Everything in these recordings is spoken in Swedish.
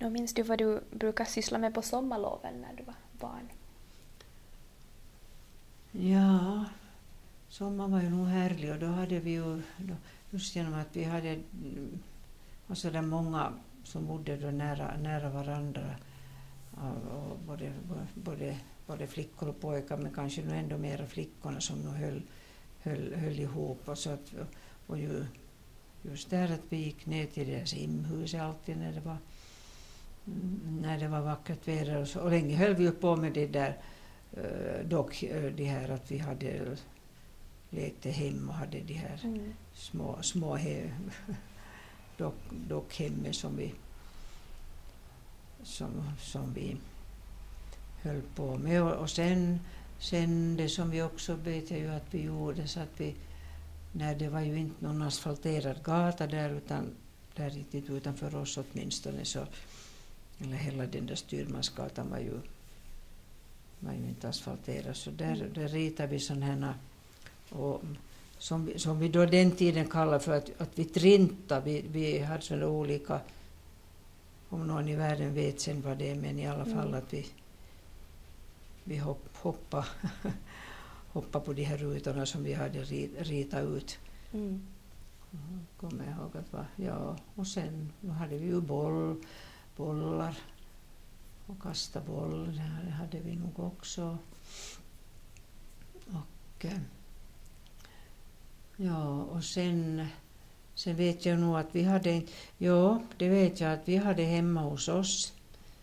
Minns du vad du brukar syssla med på sommarloven när du var barn? Ja, sommaren var ju nog härlig och då hade vi ju, just genom att vi hade var så där många som bodde då nära varandra, och både flickor och pojkar, men kanske nog ändå mera flickorna som nog höll ihop. Och, så att, och just där att vi gick ner till det simhuset alltid när det var vackert väder. Och länge höll vi på med det där, dock det här att vi hade lekte hem och hade de här små dock hemme som vi höll på med. Och sen det som vi också vet jag ju att vi gjorde, så att vi, när det var ju inte någon asfalterad gata där, utan där riktigt utanför oss åtminstone, så eller hela den där Styrmansgatan var ju inte asfalterad, så där ritade vi sådana här, och som vi då den tiden kallade för att vi trinta. Vi hade sådana olika, om någon i världen vet sen vad det är, men i alla fall att vi hoppa på de här rutorna som vi hade ritat ut. Kommer jag ihåg att och sen hade vi ju bollar och kasta boll, det hade vi nog också. Och och sen vet jag nog att vi hade, det vet jag att vi hade hemma hos oss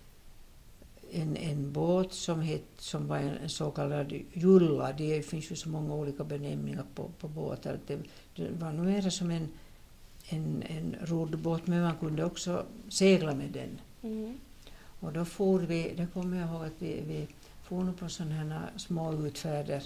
en båt som var en så kallad julla. Det finns ju så många olika benämningar på båtar. Det var nog mer som en roddbåt, men man kunde också segla med den. Och då for vi, det kommer jag ihåg att vi for nog på sådana här små utfärder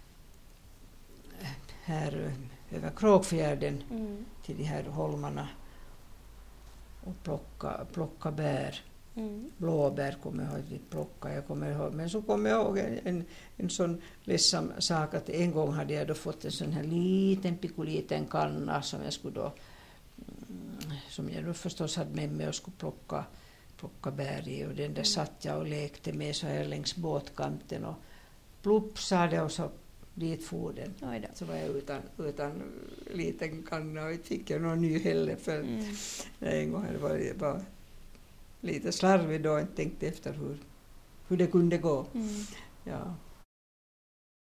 här över Kråkfjärden till de här holmarna och plocka bär. Blåbär kommer jag ihåg att vi plockade. Men så kommer jag ihåg en sån ledsam sak att en gång hade jag då fått en sån här liten kanna som jag skulle då, som jag då förstås hade med mig och skulle plocka bär i, och den där satt jag och lekte med så här längs båtkanten, och plupp sa det, och så dit for den. Så var jag utan liten kanna och inte fick jag någon ny heller, för en gång var det bara lite slarvig då, inte tänkte efter hur det kunde gå. Ja.